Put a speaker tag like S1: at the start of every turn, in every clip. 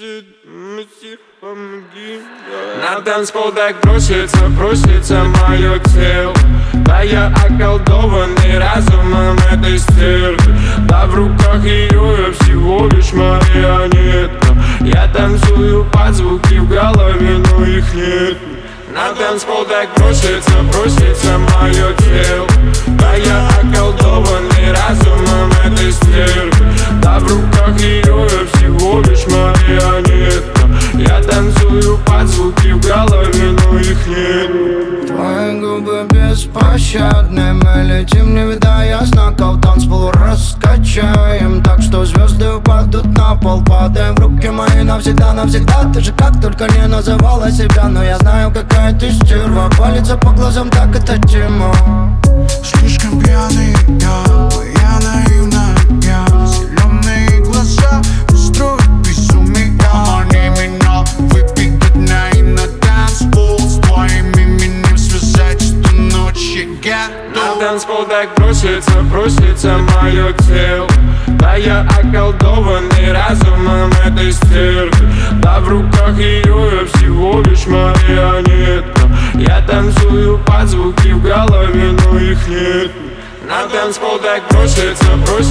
S1: На танцпол так просится мое тело. Да я околдованный разумом этой стервы. Да в руках ее я всего лишь марионетка. Я танцую под звуки в голове, но их нет. На танцпол так просится мое тело. Да я околдованный разумом этой стервы. Да в руках ее я всего лишь марионетка. Я танцую под звуки в голове, но их нет.
S2: Твои губы беспощадны, мы летим, не видая знаков. Танцпол раскачаем так, что звезды упадут на пол. Падаем в руки мои навсегда, навсегда. Ты же как только не называла себя, но я знаю, какая ты стерва. Палится по глазам, так это тема.
S3: Слишком пьяный я наивная я. Зеленые глаза устроят безумие. Помани меня выпить дня и на танцпол. С твоим именем связать эту ночь я готов.
S1: На танцпол так просится мое тело. Да я околдованный разумом этой стервы. Да в руках ее я всего лишь марионетка. Я танцую под звуки в голове, но их нет. На танцпол так просится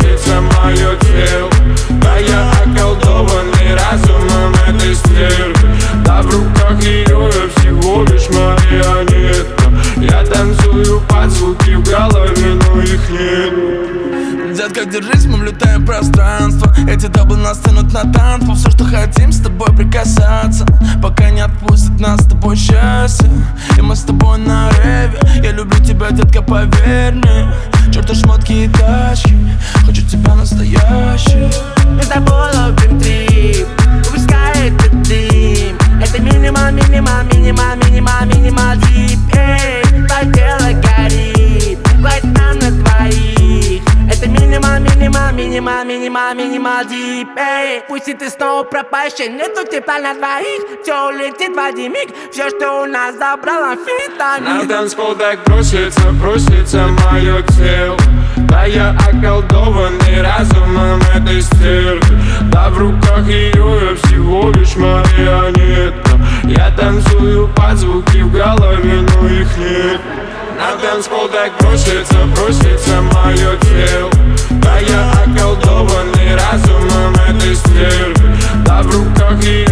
S1: мое тело. Да я околдованный разумом этой стервы. Да в руках ее я всего лишь марионетка. Я танцую под звуки в голове, но их нет.
S4: Детка, держись, мы влетаем в пространство. Эти даблы нас тянут на танцпол. Все, что хотим, с тобой прикасаться, пока не отпустит нас с тобой счастье. И мы с тобой на реве. Я люблю тебя, детка, поверь мне. Чёрты шмотки и тачки, хочу тебя настоящий.
S5: Мы с тобой ловим трип, выпускай этот дым. Это минимал дип. Эй, твое тело горит, хватит нам на двоих. Это минимал дип. Эй, пусть и ты снова пропащий, нету тепла на двоих. Все улетит в один миг, все, что у нас забрал амфетамин.
S1: На танцпол так просится мое тело. Да я околдованный разумом этой стервы. Да в руках ее я всего лишь марионетка. Я танцую под звуки в голове, но их нет. На танцпол так просится мое тело. Да я околдованный разумом этой стервы. Да в руках ее